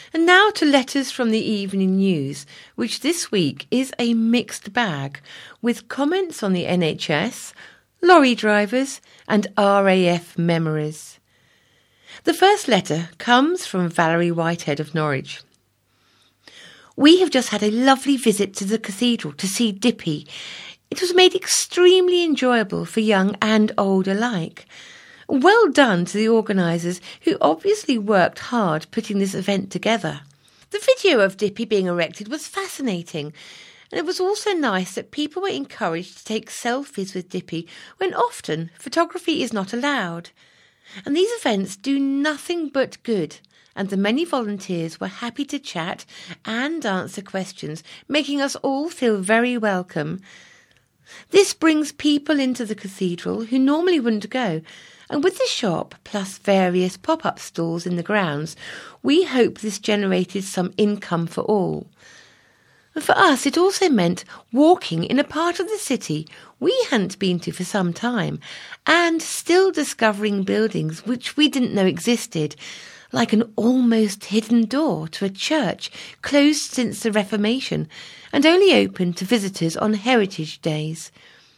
And now to letters from the Evening News, which this week is a mixed bag, with comments on the NHS, lorry drivers and RAF memories. The first letter comes from Valerie Whitehead of Norwich. We have just had a lovely visit to the cathedral to see Dippy. It was made extremely enjoyable for young and old alike. Well done to the organisers, who obviously worked hard putting this event together. The video of Dippy being erected was fascinating, and it was also nice that people were encouraged to take selfies with Dippy when often photography is not allowed. And these events do nothing but good, and the many volunteers were happy to chat and answer questions, making us all feel very welcome. This brings people into the cathedral who normally wouldn't go, and with the shop, plus various pop-up stalls in the grounds, we hope this generated some income for all. And for us, it also meant walking in a part of the city we hadn't been to for some time, and still discovering buildings which we didn't know existed, like an almost hidden door to a church closed since the Reformation and only open to visitors on heritage days.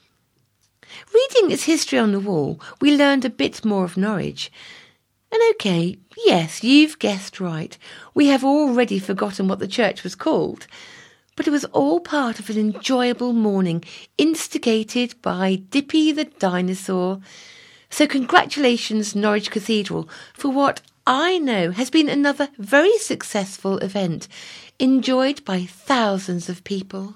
Reading its history on the wall, we learned a bit more of Norwich. And OK, yes, you've guessed right. We have already forgotten what the church was called. But it was all part of an enjoyable morning, instigated by Dippy the dinosaur. So congratulations, Norwich Cathedral, for what I know has been another very successful event, enjoyed by thousands of people.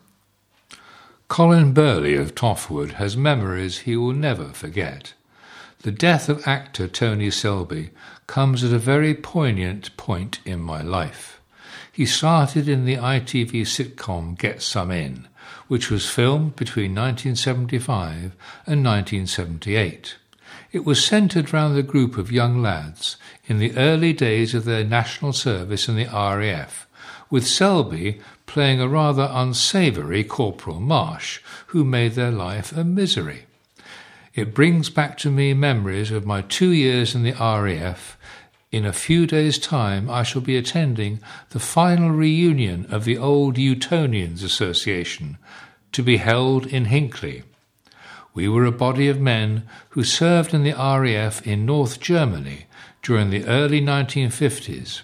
Colin Burley of Toffwood has memories he will never forget. The death of actor Tony Selby comes at a very poignant point in my life. He started in the ITV sitcom Get Some In, which was filmed between 1975 and 1978. It was centred round a group of young lads in the early days of their national service in the RAF, with Selby playing a rather unsavoury Corporal Marsh, who made their life a misery. It brings back to me memories of my 2 years in the RAF. In a few days' time I shall be attending the final reunion of the old Utonians Association, to be held in Hinckley. We were a body of men who served in the RAF in North Germany during the early 1950s.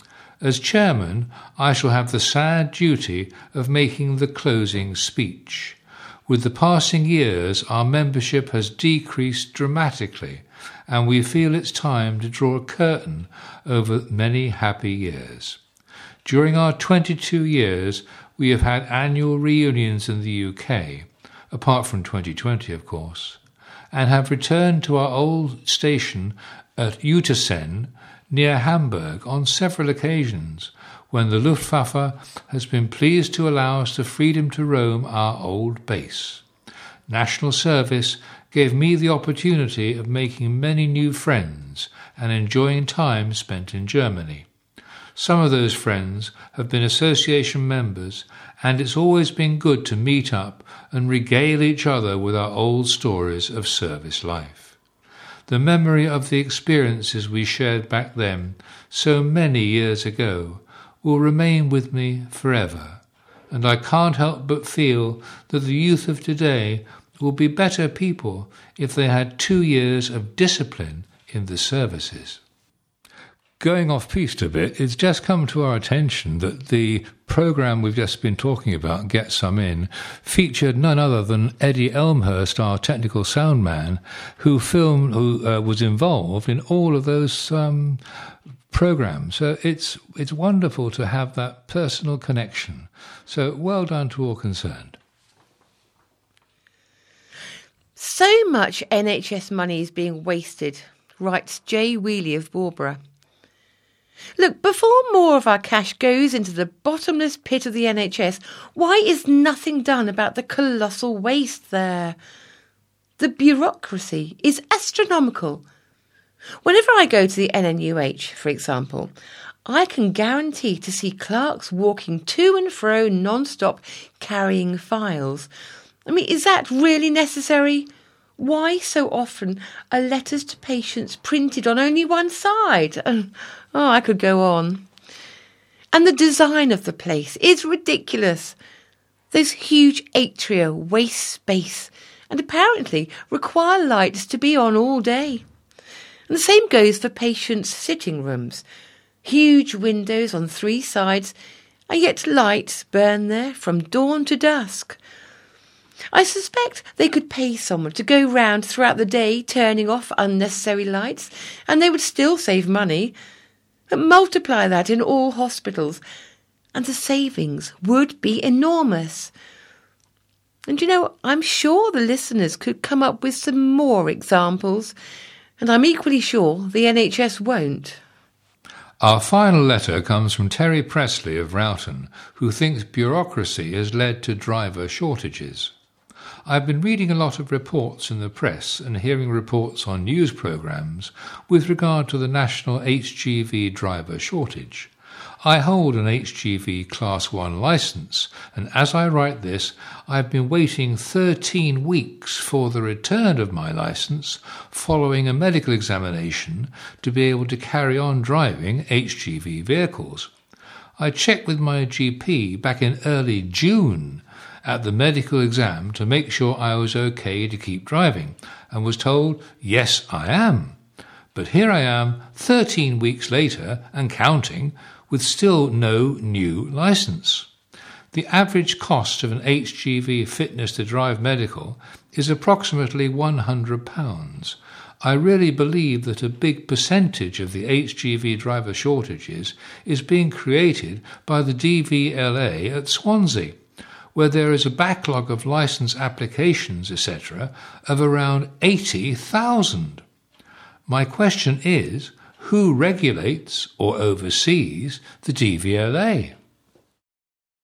As chairman, I shall have the sad duty of making the closing speech. With the passing years, our membership has decreased dramatically, and we feel it's time to draw a curtain over many happy years. During our 22 years, we have had annual reunions in the UK, apart from 2020, of course, and have returned to our old station at Uetersen, near Hamburg, on several occasions, when the Luftwaffe has been pleased to allow us the freedom to roam our old base. National service gave me the opportunity of making many new friends and enjoying time spent in Germany. Some of those friends have been association members, and it's always been good to meet up and regale each other with our old stories of service life. The memory of the experiences we shared back then, so many years ago, will remain with me forever, and I can't help but feel that the youth of today will be better people if they had 2 years of discipline in the services. Going off-piste a bit, it's just come to our attention that the programme we've just been talking about, Get Some In, featured none other than Eddie Elmhurst, our technical sound man, who was involved in all of those programmes. So it's wonderful to have that personal connection. So well done to all concerned. So much NHS money is being wasted, writes Jay Wheely of Barbara. Look, before more of our cash goes into the bottomless pit of the NHS, why is nothing done about the colossal waste there? The bureaucracy is astronomical. Whenever I go to the NNUH, for example, I can guarantee to see clerks walking to and fro non-stop carrying files. I mean, is that really necessary? Why so often are letters to patients printed on only one side? I could go on. And the design of the place is ridiculous. Those huge atria waste space and apparently require lights to be on all day. And the same goes for patients' sitting rooms. Huge windows on 3 sides, and yet lights burn there from dawn to dusk. I suspect they could pay someone to go round throughout the day turning off unnecessary lights, and they would still save money. But multiply that in all hospitals, and the savings would be enormous. And I'm sure the listeners could come up with some more examples, and I'm equally sure the NHS won't. Our final letter comes from Terry Presley of Roughton, who thinks bureaucracy has led to driver shortages. I've been reading a lot of reports in the press and hearing reports on news programmes with regard to the national HGV driver shortage. I hold an HGV Class 1 licence, and as I write this, I've been waiting 13 weeks for the return of my licence following a medical examination to be able to carry on driving HGV vehicles. I checked with my GP back in early June at the medical exam to make sure I was okay to keep driving, and was told, yes, I am. But here I am 13 weeks later and counting, with still no new licence. The average cost of an HGV fitness to drive medical is approximately £100. I really believe that a big percentage of the HGV driver shortages is being created by the DVLA at Swansea, where there is a backlog of licence applications, etc., of around 80,000. My question is, who regulates or oversees the DVLA?